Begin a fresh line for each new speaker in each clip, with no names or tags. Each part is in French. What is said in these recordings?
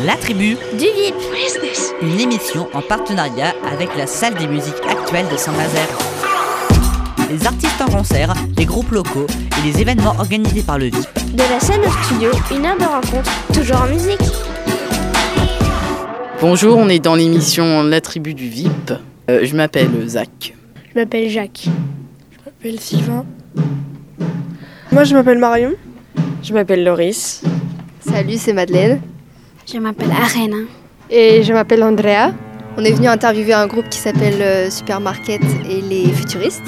La Tribu
du VIP.
Une émission en partenariat avec la salle des musiques actuelles de Saint-Nazaire. Les artistes en concert, les groupes locaux et les événements organisés par le VIP.
De la scène au studio, une heure de rencontre, toujours en musique.
Bonjour, on est dans l'émission La Tribu du VIP. Je m'appelle Zach.
Je m'appelle Jacques. Je m'appelle Sylvain. Moi, je m'appelle Marion.
Je m'appelle Loris.
Salut, c'est Madeleine.
Je m'appelle Arena.
Et je m'appelle Andrea. On est venu interviewer un groupe qui s'appelle Supermarket et les Futuristes.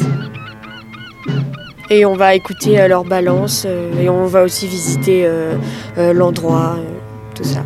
Et on va écouter leur balance et on va aussi visiter l'endroit, tout ça.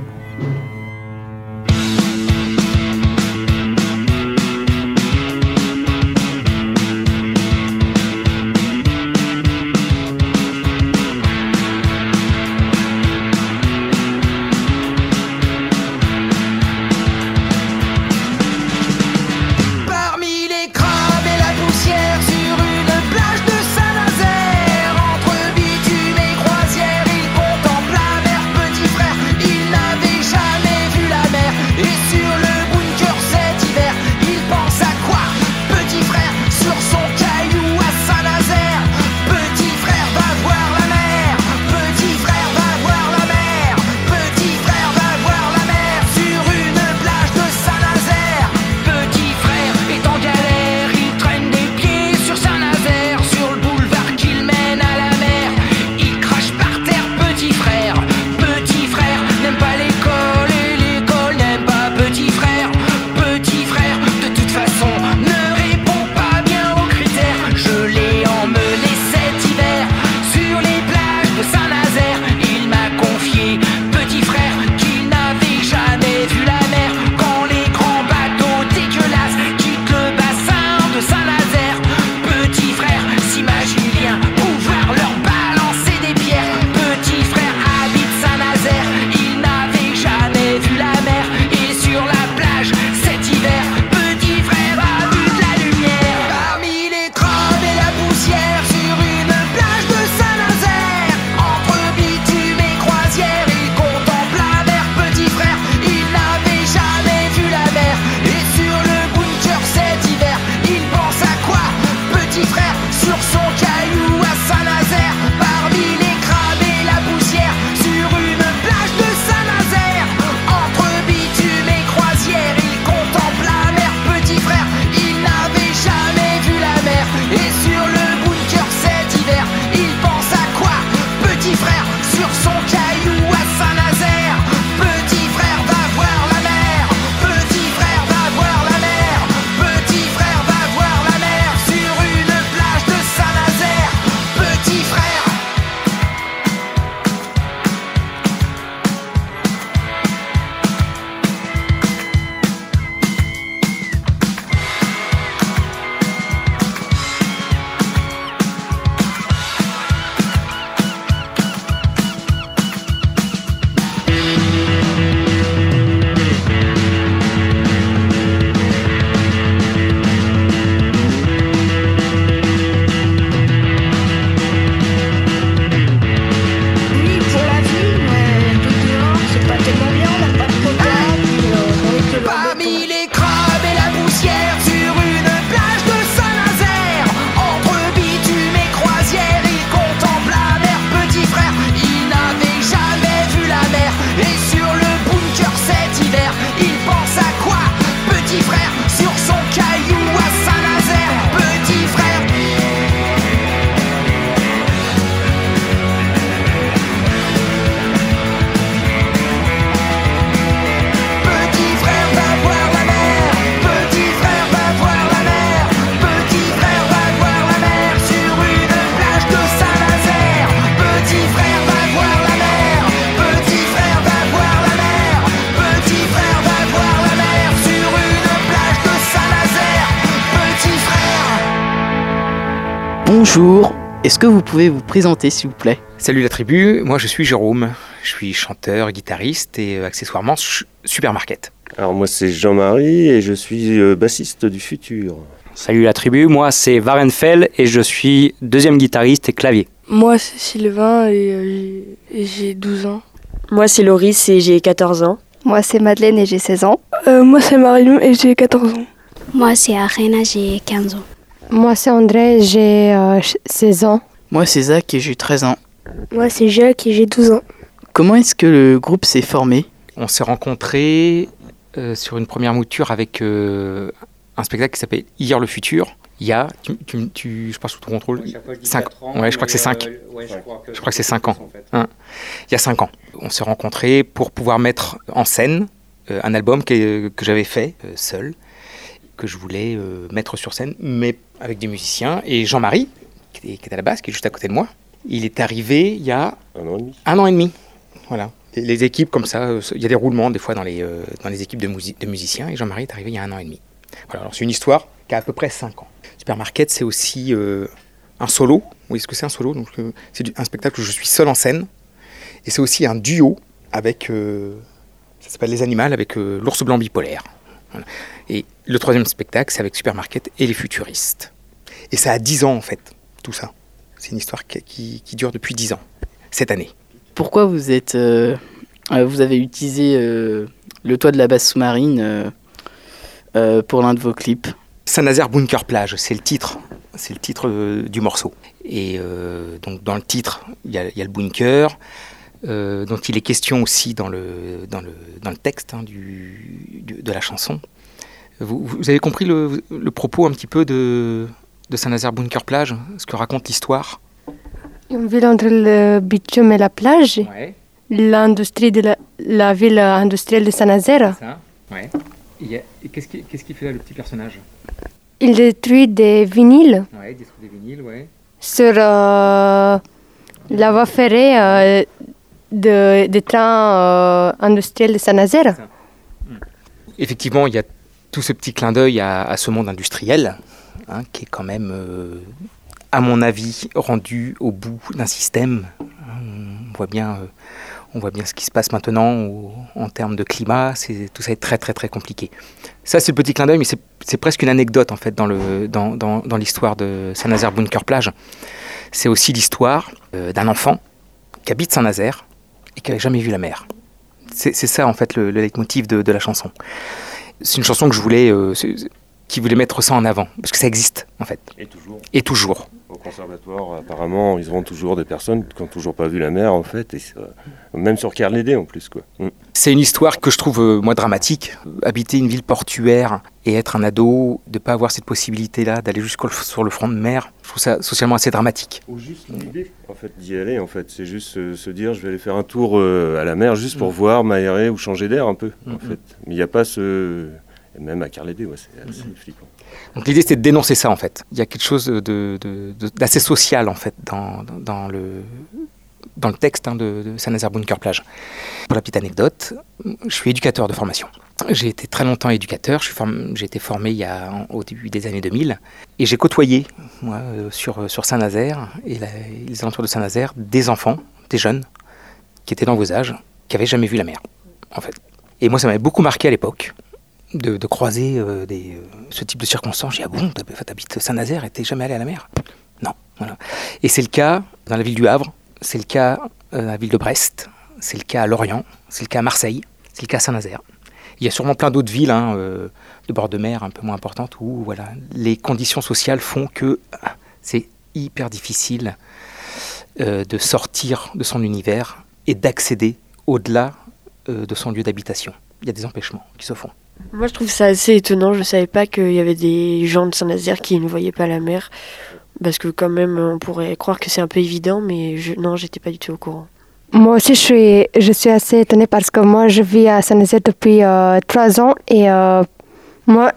Bonjour, est-ce que vous pouvez vous présenter s'il vous plaît ?
Salut la tribu, moi je suis Jérôme, je suis chanteur, guitariste et accessoirement Supermarket.
Alors moi c'est Jean-Marie et je suis bassiste du futur.
Salut la tribu, moi c'est Varenfell et je suis deuxième guitariste et clavier.
Moi c'est Sylvain et j'ai 12 ans.
Moi c'est Loris et j'ai 14 ans.
Moi, c'est Madeleine et j'ai 16 ans.
Moi, c'est Marion et j'ai 14 ans.
Moi, c'est Arena, j'ai 15 ans.
Moi, c'est André et j'ai 16 ans.
Moi, c'est Zach et j'ai 13 ans.
Moi, c'est Jacques et j'ai 12 ans.
Comment est-ce que le groupe s'est formé ?
On s'est rencontrés sur une première mouture avec un spectacle qui s'appelle Hier le futur. Il y a, je passe sous ton contrôle, 5 ans. Ouais, je crois que c'est 5. Je crois que c'est 5 ans. Hein. Il y a 5 ans. On s'est rencontrés pour pouvoir mettre en scène un album que j'avais fait seul, que je voulais mettre sur scène, mais avec des musiciens. Et Jean-Marie, qui est à la basse, qui est juste à côté de moi, il est arrivé il y a 1 an et demi. Voilà. Les équipes comme ça, il y a des roulements des fois dans les équipes de musiciens, et Jean-Marie est arrivé il y a 1 an et demi. Voilà, alors c'est une histoire qui a à peu près 5 ans. Supermarket, c'est aussi un solo. Oui, ce que c'est un solo. Donc, c'est un spectacle où je suis seul en scène. Et c'est aussi un duo avec, ça s'appelle Les Animals, avec l'ours blanc bipolaire. Voilà. Et le 3e spectacle, c'est avec Supermarket et les futuristes. Et ça a 10 ans en fait, tout ça. C'est une histoire qui dure depuis 10 ans, cette année.
Pourquoi vous avez utilisé le toit de la base sous-marine pour l'un de vos clips ?
Saint-Nazaire Bunker Plage, c'est le titre du morceau. Et donc dans le titre, il y a le bunker, dont il est question aussi dans le texte de la chanson. Vous avez compris le propos un petit peu de Saint-Nazaire Bunker Plage, ce que raconte l'histoire?
Une ville entre le bitume et la plage.
Ouais.
L'industrie de la ville industrielle de Saint-Nazaire.
Ça, ouais. Et qu'est-ce qu'il fait là, le petit personnage?
Il détruit des vinyles.
Ouais, il détruit des vinyles, ouais.
Sur la voie ferrée des trains industriels de Saint-Nazaire.
Effectivement, il y a tout ce petit clin d'œil à ce monde industriel, hein, qui est quand même, à mon avis, rendu au bout d'un système. On voit bien ce qui se passe maintenant en termes de climat. Tout ça est très très très compliqué. Ça, c'est le petit clin d'œil, mais c'est presque une anecdote en fait dans l'histoire de Saint-Nazaire Bunker Plage. C'est aussi l'histoire d'un enfant qui habite Saint-Nazaire et qui n'avait jamais vu la mer. C'est ça en fait le leitmotiv de la chanson. C'est une chanson que je voulais, qui voulait mettre ça en avant, parce que ça existe en fait. Et toujours.
Au conservatoire, apparemment, ils auront toujours des personnes qui n'ont toujours pas vu la mer en fait, et même sur Kerlédé en plus, quoi.
C'est une histoire que je trouve, moi, dramatique. Habiter une ville portuaire et être un ado, de ne pas avoir cette possibilité-là, d'aller sur le front de mer, je trouve ça socialement assez dramatique.
Ou juste l'idée, en fait, d'y aller, en fait. C'est juste se dire, je vais aller faire un tour à la mer, juste pour voir, m'aérer ou changer d'air un peu, en fait. Mais il n'y a pas ce... Et même à Kerlédé, ouais, c'est assez flippant.
Donc l'idée, c'était de dénoncer ça, en fait. Il y a quelque chose d'assez social, en fait, dans le texte de Saint-Nazaire Bunker Plage. Pour la petite anecdote, je suis éducateur de formation. J'ai été très longtemps éducateur. J'ai été formé au début des années 2000. Et j'ai côtoyé, moi, sur Saint-Nazaire et les alentours de Saint-Nazaire, des enfants, des jeunes, qui étaient dans vos âges, qui n'avaient jamais vu la mer, en fait. Et moi, ça m'avait beaucoup marqué à l'époque de croiser ce type de circonstances. J'ai dit, ah bon, t'habites Saint-Nazaire et t'es jamais allé à la mer? Non, voilà. Et c'est le cas dans la ville du Havre, c'est le cas dans la ville de Brest, c'est le cas à Lorient, c'est le cas à Marseille, c'est le cas à Saint-Nazaire. Il y a sûrement plein d'autres villes de bord de mer un peu moins importantes où voilà, les conditions sociales font que c'est hyper difficile de sortir de son univers et d'accéder au-delà de son lieu d'habitation. Il y a des empêchements qui se font.
Moi, je trouve ça assez étonnant. Je ne savais pas qu'il y avait des gens de Saint-Nazaire qui ne voyaient pas la mer. Parce que quand même, on pourrait croire que c'est un peu évident, mais non, j'étais pas du tout au courant.
Moi aussi, je suis assez étonnée parce que moi, je vis à Saint-Nazaire depuis 3 ans et moi,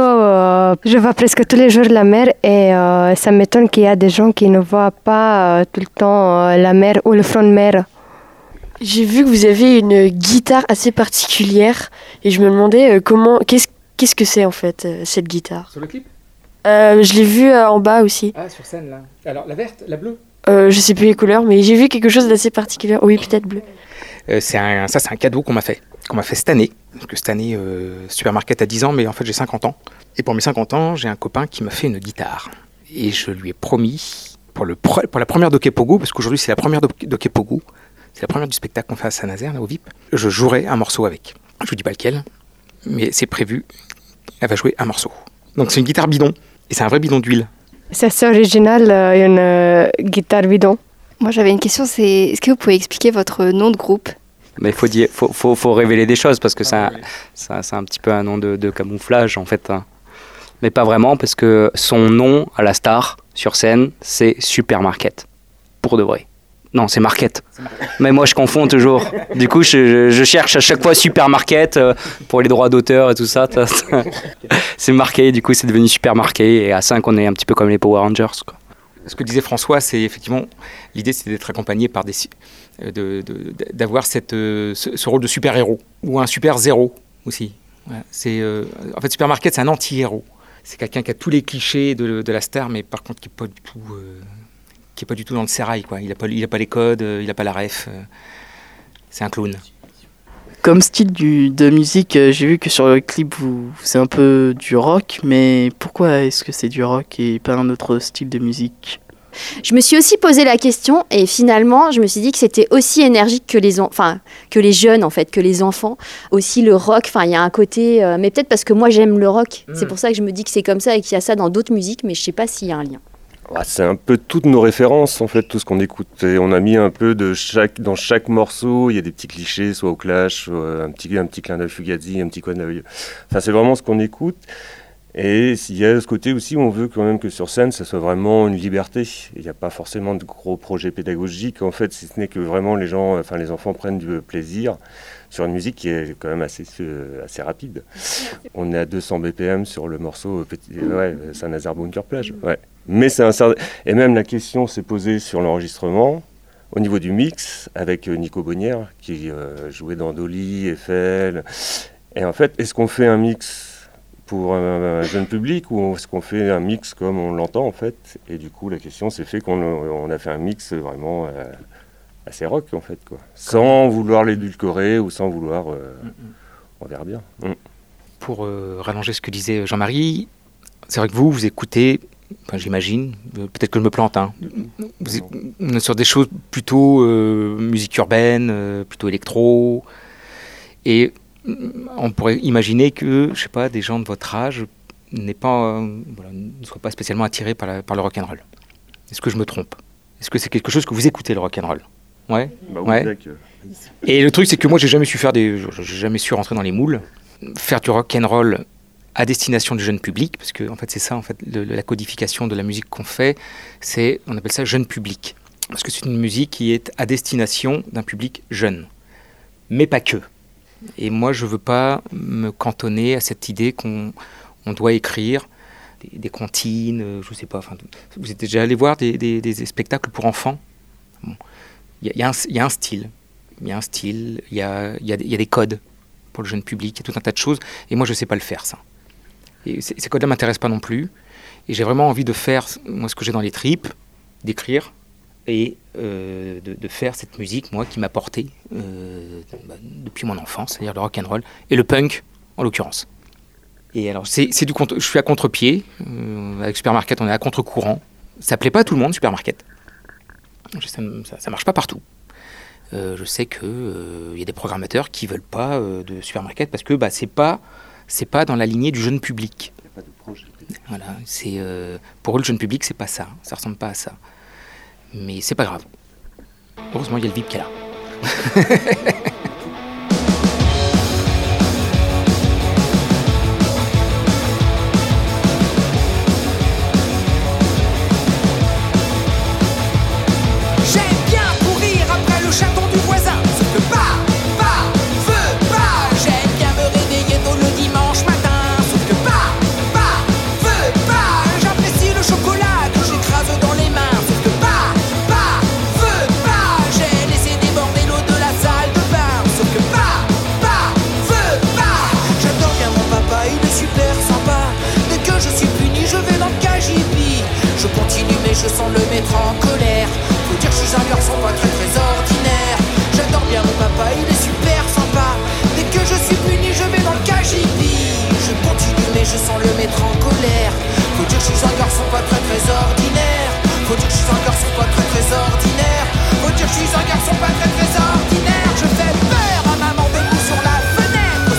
je vois presque tous les jours la mer et ça m'étonne qu'il y a des gens qui ne voient pas tout le temps la mer ou le front de mer.
J'ai vu que vous avez une guitare assez particulière et je me demandais qu'est-ce que c'est en fait, cette guitare.
Sur le clip?
Je l'ai vue en bas aussi.
Ah, sur scène là. Alors, la verte, la bleue?
Je sais plus les couleurs, mais j'ai vu quelque chose d'assez particulier. Oui, peut-être bleu.
C'est un cadeau qu'on m'a fait cette année. Parce que cette année, Supermarket a 10 ans, mais en fait j'ai 50 ans. Et pour mes 50 ans, j'ai un copain qui m'a fait une guitare. Et je lui ai promis, pour la première d'Okepogo, parce qu'aujourd'hui c'est la première d'Okepogo, c'est la première du spectacle qu'on fait à Saint-Nazaire, là, au VIP, je jouerai un morceau avec. je vous dis pas lequel, mais c'est prévu, elle va jouer un morceau. Donc c'est une guitare bidon, et c'est un vrai bidon d'huile.
C'est assez original, une guitare bidon.
Moi, j'avais une question, c'est est-ce que vous pouvez expliquer votre nom de groupe?
Mais faut révéler des choses parce que c'est un petit peu un nom de camouflage en fait. Hein. Mais pas vraiment parce que son nom à la star sur scène, c'est Supermarket. Pour de vrai. Non, c'est Market. Mais moi, je confonds toujours. Du coup, je cherche à chaque fois Supermarket pour les droits d'auteur et tout ça. C'est marqué, du coup, c'est devenu Supermarket. Et à 5, on est un petit peu comme les Power Rangers, quoi.
Ce que disait François, c'est effectivement, l'idée c'est d'être accompagné par d'avoir ce rôle de super-héros, ou un super-zéro aussi. Voilà. En fait, Supermarket, c'est un anti-héros. C'est quelqu'un qui a tous les clichés de la star, mais par contre qui n'est pas du tout dans le sérail, quoi. Il n'a pas les codes, il n'a pas la ref. C'est un clown.
Comme style de musique, j'ai vu que sur le clip, c'est un peu du rock, mais pourquoi est-ce que c'est du rock et pas un autre style de musique ?
Je me suis aussi posé la question et finalement, je me suis dit que c'était aussi énergique que les jeunes, en fait, que les enfants. Aussi le rock, enfin, il y a un côté... mais peut-être parce que moi, j'aime le rock. C'est pour ça que je me dis que c'est comme ça et qu'il y a ça dans d'autres musiques, mais je ne sais pas s'il y a un lien.
Ouais, c'est un peu toutes nos références, en fait, tout ce qu'on écoute. Et on a mis un peu dans chaque morceau, il y a des petits clichés, soit au Clash, soit un petit clin d'œil Fugazi, un petit coin d'œil. Enfin, c'est vraiment ce qu'on écoute. Et il y a ce côté aussi où on veut quand même que sur scène, ça soit vraiment une liberté. Il n'y a pas forcément de gros projets pédagogiques, en fait, si ce n'est que vraiment les enfants prennent du plaisir sur une musique qui est quand même assez rapide. On est à 200 BPM sur le morceau Saint-Nazaire Bunker Plage. Ouais. Mais et même la question s'est posée sur l'enregistrement, au niveau du mix, avec Nico Bonnière, qui jouait dans Dolly, Eiffel. Et en fait, est-ce qu'on fait un mix pour un jeune public ou est-ce qu'on fait un mix comme on l'entend en fait? Et du coup, la question s'est fait qu'on a fait un mix vraiment assez rock en fait, quoi. Sans vouloir l'édulcorer ou sans vouloir... on verra bien.
Pour rallonger ce que disait Jean-Marie, c'est vrai que vous écoutez... Enfin, j'imagine, peut-être que je me plante, hein. On est sur des choses plutôt musique urbaine, plutôt électro, et on pourrait imaginer que, je sais pas, des gens de votre âge ne soient pas spécialement attirés par le rock'n'roll. Est-ce que je me trompe? Est-ce que c'est quelque chose que vous écoutez, le rock'n'roll? Ouais. Ouais. Et le truc, c'est que moi, j'ai jamais su rentrer dans les moules, faire du rock'n'roll à destination du jeune public, parce que en fait c'est ça, en fait, la codification de la musique qu'on fait, on appelle ça jeune public, parce que c'est une musique qui est à destination d'un public jeune, mais pas que. Et moi je veux pas me cantonner à cette idée qu'on doit écrire des comptines, je sais pas. Enfin, vous êtes déjà allé voir des spectacles pour enfants? Bon. Il y a un style, il y a des codes pour le jeune public, il y a tout un tas de choses, et moi je sais pas le faire, ça. Et ces codes-là ne m'intéressent pas non plus. Et j'ai vraiment envie de faire, moi, ce que j'ai dans les tripes, d'écrire et de faire cette musique, moi, qui m'a porté depuis mon enfance, c'est-à-dire le rock'n'roll et le punk, en l'occurrence. Et alors, je suis à contre-pied. Avec Supermarket, on est à contre-courant. Ça ne plaît pas à tout le monde, Supermarket. Ça ne marche pas partout. Je sais qu'il y a des programmateurs qui ne veulent pas de Supermarket parce que c'est pas dans la lignée du jeune public. Il n'y a pas de projet. Voilà, pour eux, le jeune public, c'est pas ça. Ça ressemble pas à ça. Mais c'est pas grave. Heureusement, il y a le VIP qui est là.
Je sens le mettre en colère. Faut dire que je suis un garçon pas très très ordinaire. J'adore bien mon papa, il est super sympa. Dès que je suis puni, je vais dans le KGB. Je continue mais je sens le mettre en colère. Faut dire que je suis un garçon pas très très ordinaire. Faut dire que je suis un garçon pas très très ordinaire. Faut dire que je suis un garçon pas très très ordinaire. Je fais peur à maman debout sur la fenêtre.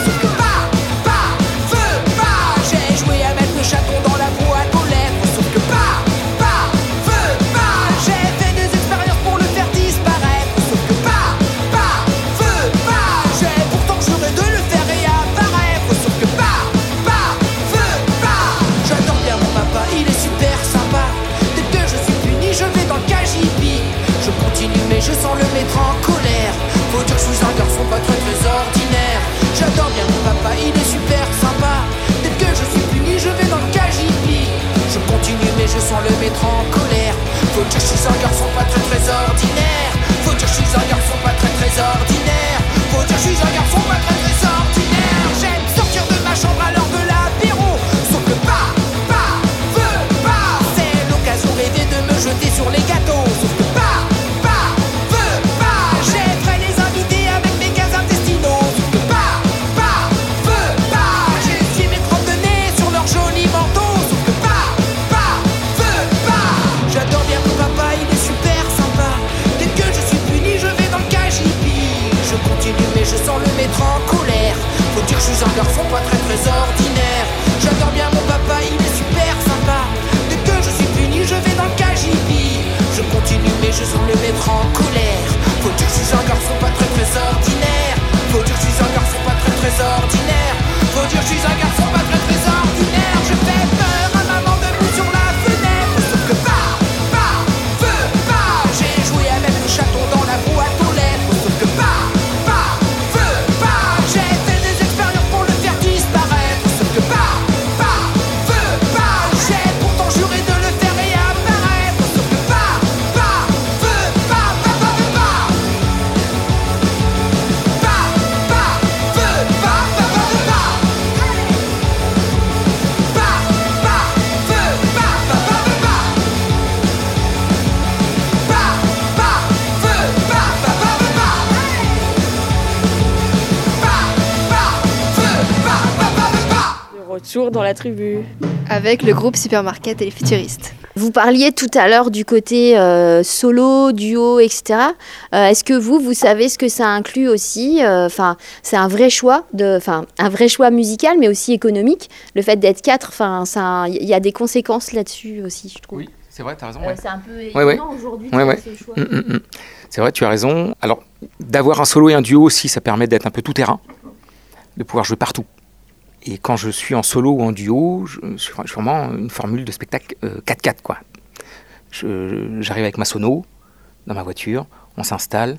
mettre en colère. Faut dire je suis un garçon pas très très ordinaire. Faut dire je suis un garçon pas très très ordinaire. Faut dire je suis un garçon pas très très ordinaire. J'aime sortir de ma chambre à l'heure de l'apéro. Sauf que veut pas. C'est l'occasion rêvée de me jeter sur les gâteaux. Sauf que veut pas. J'aimerais les inviter avec mes gaz intestinaux. Sauf que veut pas. J'essuie mes crottes de nez sur leur joli manteau. Sauf que veut pas. J'adore bien mon papa, il est super sympa. Dès que je suis puni, je vais dans le KGB. Je continue mais je sens le mettre en colère. Faut dire que je suis un garçon pas très très ordinaire. J'adore bien mon papa, il est super sympa. Dès que je suis puni, je vais dans le KGB. Je continue mais je sens le mettre en colère. Faut dire que je suis un garçon pas très très ordinaire. Faut dire que je suis un garçon pas très très ordinaire. Faut dire que je suis un garçon pas très très ordinaire. Je fais peur à maman debout sur la fenêtre. Sauf que veut pas. J'ai joué avec le chaton dans la boîte aux lettres. Sauf que veut pas. J'ai fait des expériences pour le faire disparaître. Sauf que veut pas. J'ai pourtant juré de le faire réapparaître. Sauf que veut pas.
De retour dans la tribu.
Avec le groupe Supermarket et les Futuristes.
Vous parliez tout à l'heure du côté solo, duo, etc. Est-ce que vous savez ce que ça inclut aussi? Enfin, c'est un vrai choix, un vrai choix musical, mais aussi économique. Le fait d'être 4, il y a des conséquences là-dessus aussi, je trouve.
Oui, c'est vrai, tu as raison.
C'est un peu étonnant aujourd'hui de faire ce choix.
C'est vrai, tu as raison. Alors, d'avoir un solo et un duo aussi, ça permet d'être un peu tout-terrain, de pouvoir jouer partout. Et quand je suis en solo ou en duo, je suis vraiment une formule de spectacle 4-4, quoi. J'arrive avec ma sono dans ma voiture, on s'installe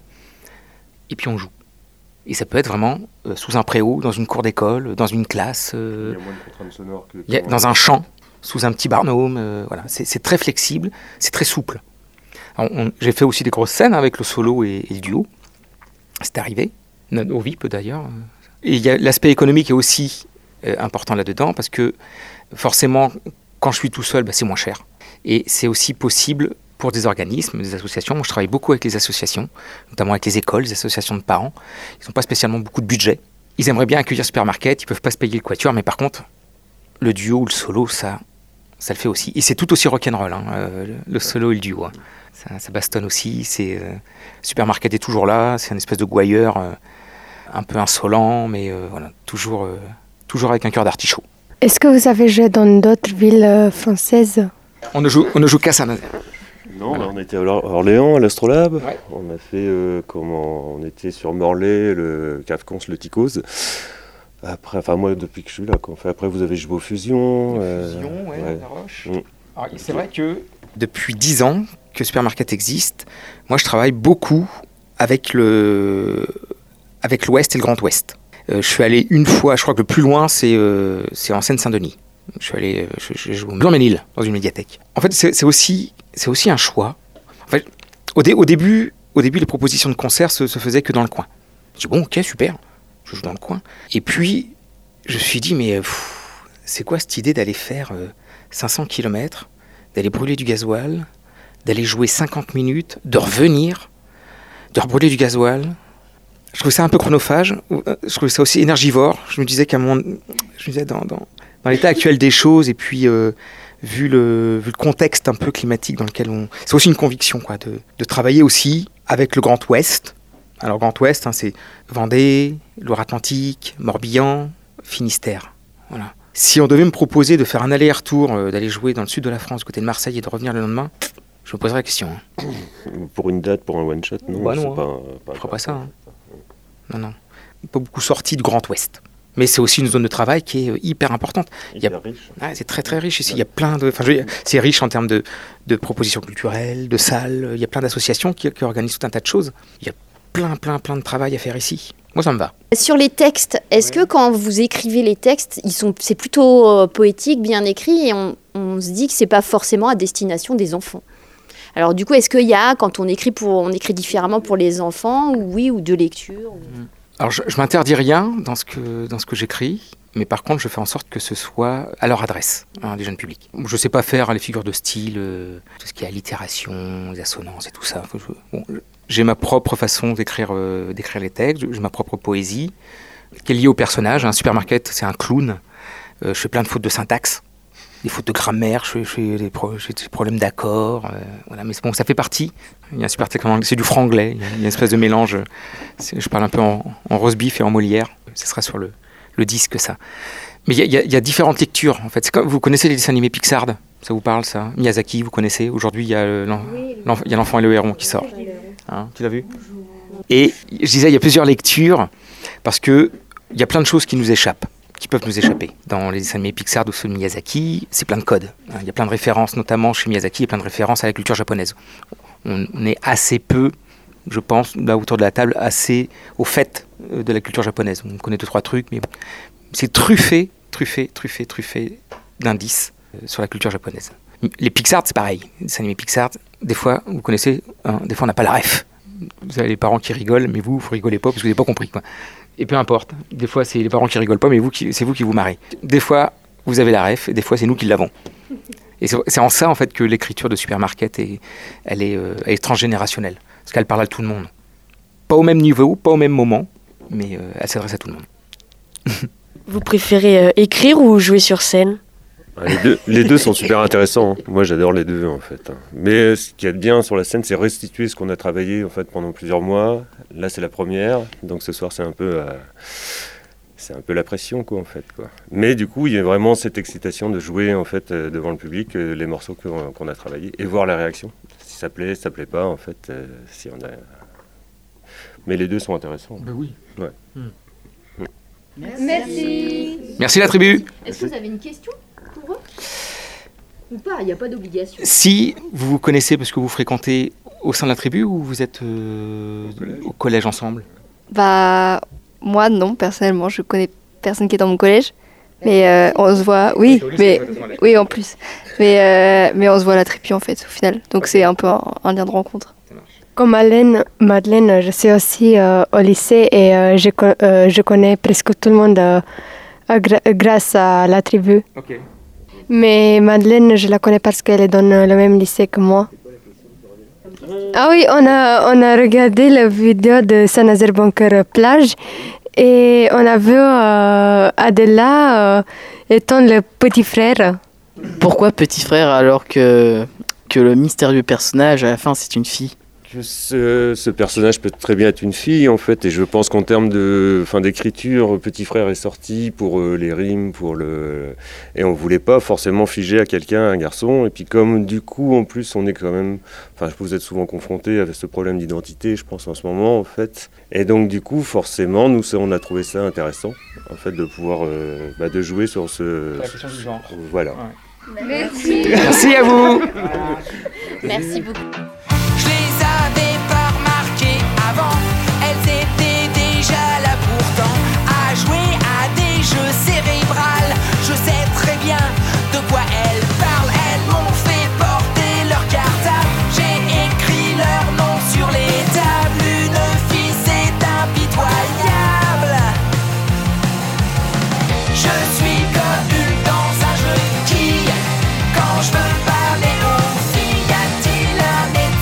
et puis on joue. Et ça peut être vraiment sous un préau, dans une cour d'école, dans une classe,
Il y a moins de contraintes sonores que
dans un champ, sous un petit barnum. Voilà. C'est très flexible, c'est très souple. J'ai fait aussi des grosses scènes avec le solo et le duo. C'est arrivé, au VIP d'ailleurs. Et il y a l'aspect économique est aussi important là-dedans, parce que forcément, quand je suis tout seul, c'est moins cher. Et c'est aussi possible pour des organismes, des associations. Moi, je travaille beaucoup avec les associations, notamment avec les écoles, les associations de parents. Ils n'ont pas spécialement beaucoup de budget. Ils aimeraient bien accueillir Supermarket, ils ne peuvent pas se payer le quatuor, mais par contre, le duo ou le solo, ça le fait aussi. Et c'est tout aussi rock'n'roll, le solo et le duo. Ça bastonne aussi. Supermarket est toujours là, c'est une espèce de gouailleur un peu insolent, mais voilà, toujours avec un cœur d'artichaut.
Est-ce que vous avez joué dans d'autres villes françaises?
On ne joue qu'à Saint-Nazaire.
Non, on était à Orléans, à l'Astrolabe.
Ouais.
On a fait, on était sur Morlaix, le Cafcons, le Ticos. Après, moi, depuis que je suis là, après, vous avez joué aux Fusions.
La Roche. Alors, c'est vrai que depuis 10 ans que Supermarket existe, moi, je travaille beaucoup avec l'Ouest et le Grand Ouest. Je suis allé une fois, je crois que le plus loin, c'est en Seine-Saint-Denis. Je suis allé, j'ai joué au Blanc-Ménil, dans une médiathèque. En fait, c'est aussi un choix. En fait, au début, les propositions de concert se faisaient que dans le coin. Je dis bon, ok, super, je joue dans le coin. Et puis, je me suis dit, mais c'est quoi cette idée d'aller faire 500 km, d'aller brûler du gasoil, d'aller jouer 50 minutes, de revenir, de rebrûler du gasoil. Je trouvais ça un peu chronophage, je trouvais ça aussi énergivore. Je me disais dans l'état actuel des choses, et puis vu le contexte un peu climatique dans lequel c'est aussi une conviction, quoi, de travailler aussi avec le Grand Ouest. Alors Grand Ouest, c'est Vendée, Loire-Atlantique, Morbihan, Finistère. Voilà. Si on devait me proposer de faire un aller-retour, d'aller jouer dans le sud de la France, du côté de Marseille, et de revenir le lendemain, je me poserais la question.
Pour une date, pour un one-shot, non.
Bah non, je ne ferai pas ça. Non. Pas beaucoup sorti du Grand Ouest. Mais c'est aussi une zone de travail qui est hyper importante.
Riche.
C'est très très riche ici. Il y a plein de. C'est riche en termes de propositions culturelles, de salles. Il y a plein d'associations qui organisent tout un tas de choses. Il y a plein de travail à faire ici. Moi, ça me va.
Sur les textes, est-ce que quand vous écrivez les textes, c'est plutôt poétique, bien écrit, et on se dit que c'est pas forcément à destination des enfants? Alors du coup, est-ce qu'il y a, quand on écrit différemment pour les enfants, ou de lecture
Alors je m'interdis rien dans ce que j'écris, mais par contre, je fais en sorte que ce soit à leur adresse, des jeunes publics. Je ne sais pas faire les figures de style, tout ce qui est allitération, les assonances et tout ça. J'ai ma propre façon d'écrire les textes, j'ai ma propre poésie, qui est liée au personnage. Un Supermarket, c'est un clown. Je fais plein de fautes de syntaxe, des fautes de grammaire, j'ai des problèmes d'accord. Voilà, mais bon, ça fait partie. Il y a un Supermarket, c'est du franglais, il y a une espèce de mélange. Je parle un peu en roast beef et en Molière. Ce sera sur le disque, ça. Mais il y a différentes lectures, en fait. C'est comme, vous connaissez les dessins animés Pixar? Ça vous parle, ça? Miyazaki, vous connaissez? Aujourd'hui, il y a l'enfant et le héron qui sort. Tu l'as vu? Et je disais, il y a plusieurs lectures, parce qu'il y a plein de choses qui nous échappent, qui peuvent nous échapper. Dans les dessins animés Pixar ou ceux de Miyazaki, c'est plein de codes. Il y a plein de références, notamment chez Miyazaki, il y a plein de références à la culture japonaise. On est assez peu, je pense, là autour de la table, assez au fait de la culture japonaise. On connaît 2-3 trucs, mais c'est truffé d'indices sur la culture japonaise. Les Pixar, c'est pareil. Les dessins animés Pixar, des fois, vous connaissez, des fois on n'a pas la ref. Vous avez les parents qui rigolent, mais vous rigolez pas parce que vous n'avez pas compris, quoi. Et peu importe. Des fois, c'est les parents qui rigolent pas, mais c'est vous qui vous marrez. Des fois, vous avez la ref, et des fois, c'est nous qui l'avons. Et c'est en ça, en fait, que l'écriture de Supermarket elle est transgénérationnelle. Parce qu'elle parle à tout le monde. Pas au même niveau, pas au même moment, mais elle s'adresse à tout le monde.
Vous préférez écrire ou jouer sur scène?
Les deux sont super intéressants. Moi, j'adore les deux, en fait. Mais ce qu'il y a de bien sur la scène, c'est restituer ce qu'on a travaillé en fait, pendant plusieurs mois. Là, c'est la première. Donc ce soir, c'est un peu la pression, quoi, en fait, quoi. Mais du coup, il y a vraiment cette excitation de jouer en fait, devant le public les morceaux qu'on a travaillés et voir la réaction. Si ça plaît pas, en fait. Si on a... Mais les deux sont intéressants.
Ben oui.
Ouais.
Merci.
Merci la tribu.
Est-ce que vous avez une question pour eux? Ou pas? Il n'y a pas d'obligation.
Si vous vous connaissez parce que vous fréquentez au sein de la tribu ou vous êtes au collège ensemble?
Bah, moi non, personnellement, je connais personne qui est dans mon collège. Mais on se voit, oui, oui en plus. Mais on se voit à la tribu en fait, au final. Donc c'est un peu un lien de rencontre.
Comme Madeleine, je suis aussi au lycée et je connais presque tout le monde grâce à la tribu.
Okay.
Mais Madeleine, je la connais parce qu'elle est dans le même lycée que moi. Ah oui, on a regardé la vidéo de Saint-Nazaire Bunker plage et on a vu Adela étant le petit frère.
Pourquoi petit frère alors que le mystérieux personnage, à la fin, c'est une fille?
Ce personnage peut très bien être une fille en fait, et je pense qu'en termes d'écriture, Petit Frère est sorti pour les rimes, et on voulait pas forcément figer à quelqu'un, un garçon, et puis comme du coup en plus on est quand même, vous êtes souvent confrontés avec ce problème d'identité, je pense en ce moment en fait, et donc du coup forcément nous on a trouvé ça intéressant en fait de pouvoir de jouer sur
la question du genre.
Voilà.
Ouais.
Merci.
Merci à vous.
Merci beaucoup.
Je les avais pas remarquées avant, elles étaient déjà là pourtant, à jouer à des jeux cérébrales. Je sais très bien de quoi elles parlent, elles m'ont fait porter leur cartable. J'ai écrit leur nom sur les tables, une fille c'est impitoyable. Je suis comme une dans un jeu qui, quand je veux parler aux filles, y a-t-il un état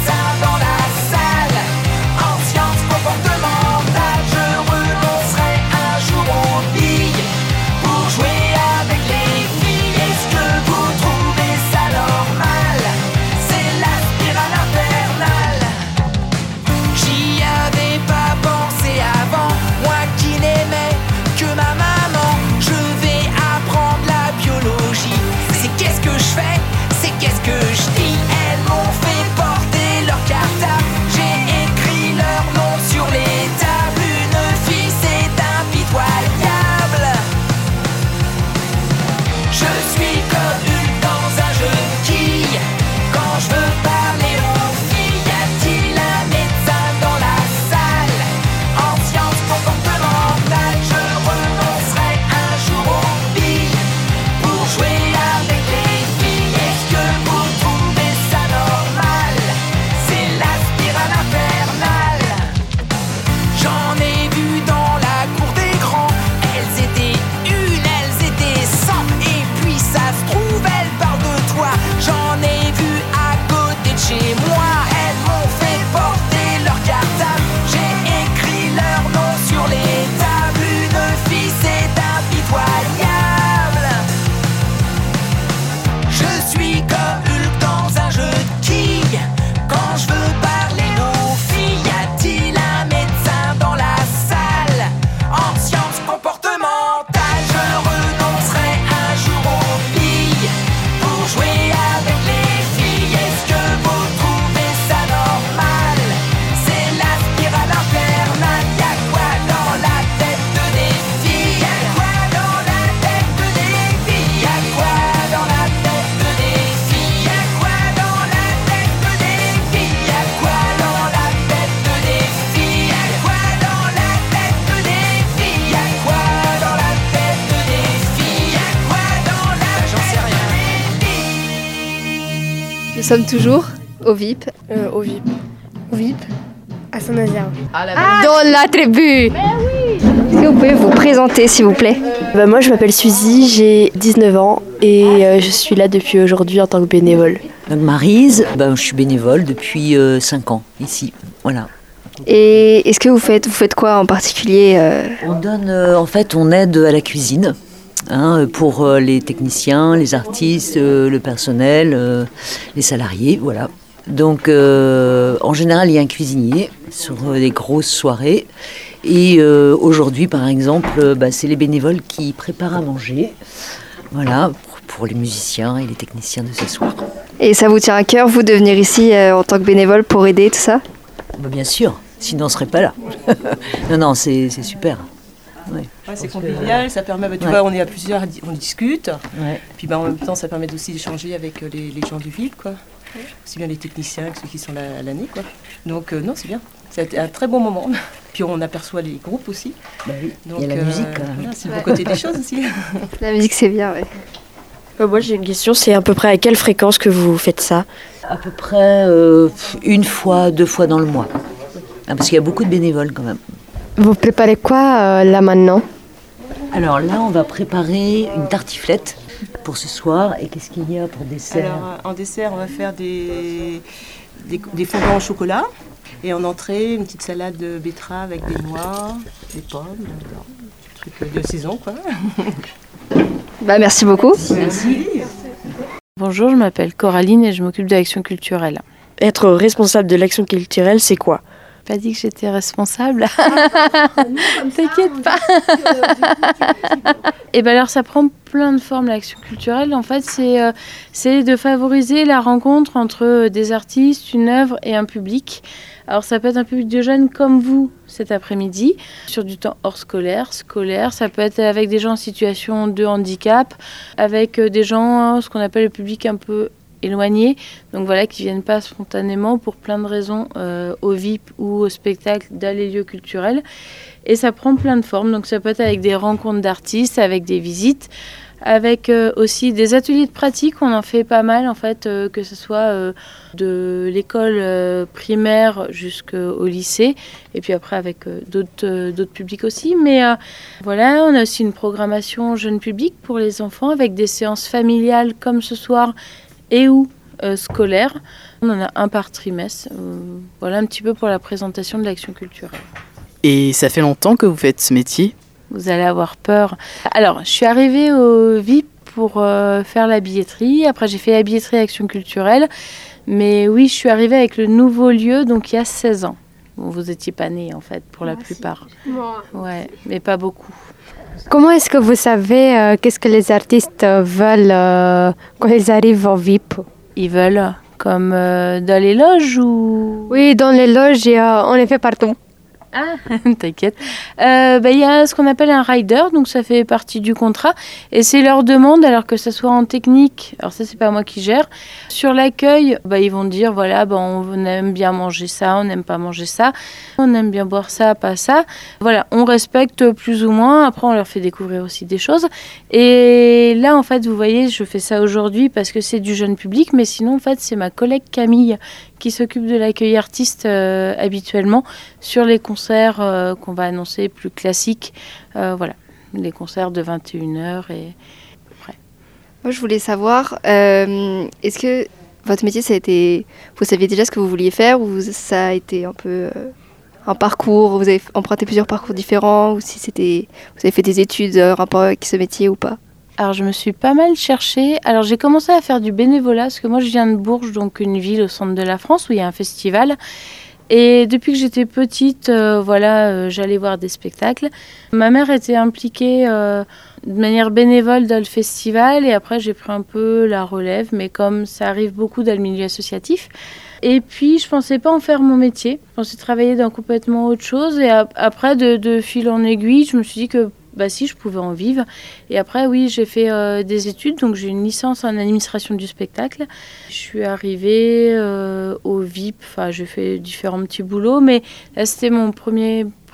sommes toujours au VIP.
Au VIP. Au VIP à Saint-Nazaire.
Dans la tribu.
Est-ce que vous pouvez vous présenter, s'il vous plaît?
Moi, je m'appelle Suzy, j'ai 19 ans et je suis là depuis aujourd'hui en tant que bénévole.
Donc Maryse, je suis bénévole depuis 5 ans ici. Voilà.
Et est-ce que vous faites quoi en particulier
On donne, on aide à la cuisine. Pour les techniciens, les artistes, le personnel, les salariés, voilà. Donc, en général, il y a un cuisinier sur des grosses soirées. Et aujourd'hui, par exemple, c'est les bénévoles qui préparent à manger, voilà, pour les musiciens et les techniciens de ce soir.
Et ça vous tient à cœur, vous, de venir ici en tant que bénévole pour aider, tout ça?
Bien sûr, sinon on ne serait pas là. Non, c'est super.
Ouais, c'est convivial, ça permet, tu vois, on est à plusieurs, on discute, puis en même temps ça permet aussi d'échanger avec les gens du VIP, quoi. Aussi bien les techniciens que ceux qui sont là à l'année, quoi. Donc non, c'est bien, c'est un très bon moment. Puis on aperçoit les groupes aussi.
Oui.
Donc,
il y a la musique.
Voilà, c'est le bon côté des choses aussi.
La musique, c'est bien, oui.
Moi j'ai une question, c'est à peu près à quelle fréquence que vous faites ça?
À peu près 1 fois, 2 fois dans le mois. Parce qu'il y a beaucoup de bénévoles quand même.
Vous préparez quoi là maintenant?
Alors là, on va préparer une tartiflette pour ce soir. Et qu'est-ce qu'il y a pour dessert?
Alors en dessert, on va faire des fondants au chocolat. Et en entrée, une petite salade de betterave avec des noix, des pommes, des trucs de saison, quoi.
Merci beaucoup.
Merci.
Bonjour, je m'appelle Coraline et je m'occupe de l'action culturelle. Être responsable de l'action culturelle, c'est quoi? Pas dit que j'étais responsable. T'inquiète pas. Et alors ça prend plein de formes, l'action culturelle. En fait, c'est de favoriser la rencontre entre des artistes, une œuvre et un public. Alors ça peut être un public de jeunes comme vous cet après-midi, sur du temps hors scolaire, ça peut être avec des gens en situation de handicap, avec des gens, ce qu'on appelle le public un peu éloignés, donc voilà, qui viennent pas spontanément pour plein de raisons au VIP ou au spectacle dans les lieux culturels. Et ça prend plein de formes, donc ça peut être avec des rencontres d'artistes, avec des visites, avec aussi des ateliers de pratique. On en fait pas mal en fait, que ce soit de l'école primaire jusqu'au lycée, et puis après avec d'autres publics aussi. Mais voilà, on a aussi une programmation jeune public pour les enfants avec des séances familiales comme ce soir et ou scolaires. On en a un par trimestre. Voilà un petit peu pour la présentation de l'action culturelle.
Et ça fait longtemps que vous faites ce métier?
Vous allez avoir peur. Alors, je suis arrivée au VIP pour faire la billetterie. Après, j'ai fait la billetterie action culturelle. Mais oui, je suis arrivée avec le nouveau lieu, donc il y a 16 ans. Bon, vous n'étiez pas nés, en fait, pour la plupart. Ouais, mais pas beaucoup.
Comment est-ce que vous savez qu'est-ce que les artistes veulent quand ils arrivent au VIP?
Ils veulent, comme dans les loges ou...
Oui, dans les loges, on les fait partout.
Ah, t'inquiète. Y a ce qu'on appelle un rider, donc ça fait partie du contrat. Et c'est leur demande, alors que ce soit en technique, alors ça c'est pas moi qui gère. Sur l'accueil, ils vont dire, voilà, on aime bien manger ça, on n'aime pas manger ça. On aime bien boire ça, pas ça. Voilà, on respecte plus ou moins. Après, on leur fait découvrir aussi des choses. Et là, en fait, vous voyez, je fais ça aujourd'hui parce que c'est du jeune public. Mais sinon, en fait, c'est ma collègue Camille qui s'occupe de l'accueil artiste habituellement sur les concerts qu'on va annoncer plus classiques. Voilà, les concerts de 21h et après.
Moi, je voulais savoir, est-ce que votre métier, vous saviez déjà ce que vous vouliez faire ou ça a été un peu un parcours, vous avez emprunté plusieurs parcours différents ou si vous avez fait des études en rapport avec ce métier ou pas?
Alors, je me suis pas mal cherchée. Alors, j'ai commencé à faire du bénévolat, parce que moi, je viens de Bourges, donc une ville au centre de la France, où il y a un festival. Et depuis que j'étais petite, j'allais voir des spectacles. Ma mère était impliquée de manière bénévole dans le festival, et après, j'ai pris un peu la relève, mais comme ça arrive beaucoup dans le milieu associatif. Et puis, je pensais pas en faire mon métier. Je pensais travailler dans complètement autre chose. Et après, de fil en aiguille, je me suis dit que si, je pouvais en vivre. Et après, oui, j'ai fait des études. Donc, j'ai une licence en administration du spectacle. Je suis arrivée au VIP. Enfin, j'ai fait différents petits boulots. Mais là, c'était mon première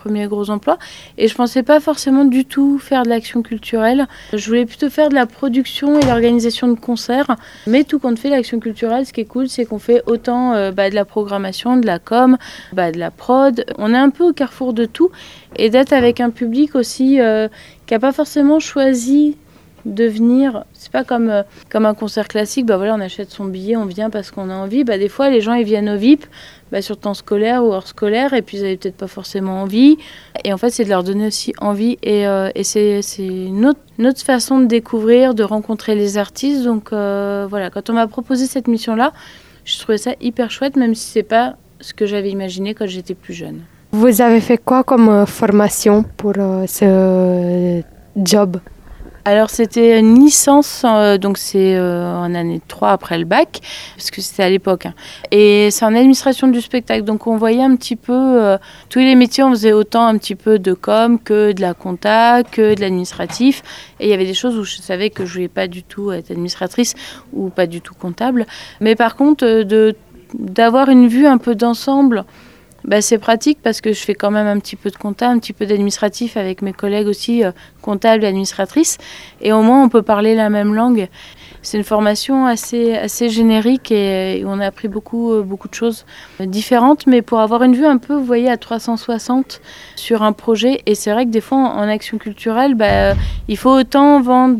premier gros emploi. Et je pensais pas forcément du tout faire de l'action culturelle. Je voulais plutôt faire de la production et l'organisation de concerts. Mais tout compte fait, l'action culturelle, ce qui est cool, c'est qu'on fait autant de la programmation, de la com, de la prod. On est un peu au carrefour de tout. Et d'être avec un public aussi qui n'a pas forcément choisi de venir, c'est pas comme un concert classique, on achète son billet, on vient parce qu'on a envie. Des fois, les gens ils viennent au VIP sur temps scolaire ou hors scolaire, et puis ils n'avaient peut-être pas forcément envie. Et en fait, c'est de leur donner aussi envie, et c'est une autre façon de découvrir, de rencontrer les artistes. Donc quand on m'a proposé cette mission-là, je trouvais ça hyper chouette, même si c'est pas ce que j'avais imaginé quand j'étais plus jeune.
Vous avez fait quoi comme formation pour ce job?
Alors c'était une licence, donc c'est en année 3 après le bac, parce que c'était à l'époque. Et c'est en administration du spectacle, donc on voyait un petit peu tous les métiers, on faisait autant un petit peu de com que de la compta, que de l'administratif. Et il y avait des choses où je savais que je voulais pas du tout être administratrice ou pas du tout comptable. Mais par contre, d'avoir une vue un peu d'ensemble, c'est pratique parce que je fais quand même un petit peu de compta, un petit peu d'administratif avec mes collègues aussi, comptables et administratrices. Et au moins, on peut parler la même langue. C'est une formation assez générique et on a appris beaucoup de choses différentes. Mais pour avoir une vue un peu, vous voyez, à 360 sur un projet. Et c'est vrai que des fois, en action culturelle, il faut autant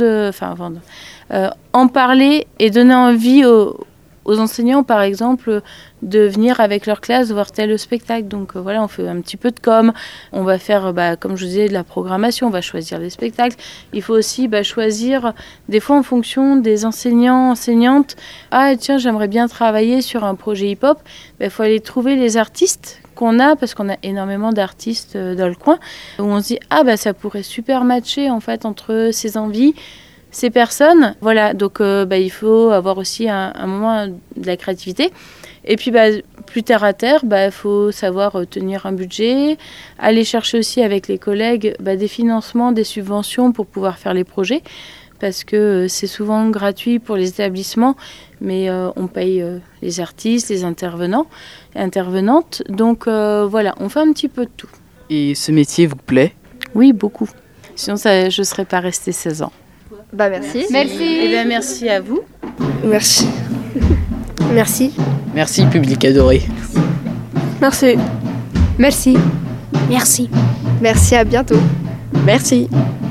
en parler et donner envie aux enseignants, par exemple, de venir avec leur classe voir tel spectacle. Donc on fait un petit peu de com, on va faire, comme je vous disais, de la programmation, on va choisir des spectacles. Il faut aussi choisir, des fois en fonction des enseignants, enseignantes, ah tiens, j'aimerais bien travailler sur un projet hip-hop, il faut aller trouver les artistes qu'on a, parce qu'on a énormément d'artistes dans le coin, où on se dit, ça pourrait super matcher en fait entre ces envies, ces personnes. Voilà, donc il faut avoir aussi un moment de la créativité. Et puis plus terre à terre, il faut savoir tenir un budget, aller chercher aussi avec les collègues des financements, des subventions pour pouvoir faire les projets, parce que c'est souvent gratuit pour les établissements, mais on paye les artistes, les intervenants et intervenantes. Donc on fait un petit peu de tout.
Et ce métier vous plaît?
Oui, beaucoup. Sinon, je ne serais pas restée 16 ans.
Merci.
Et merci à vous.
Merci.
Merci.
Merci, public adoré.
Merci.
Merci.
Merci.
Merci, à bientôt.
Merci.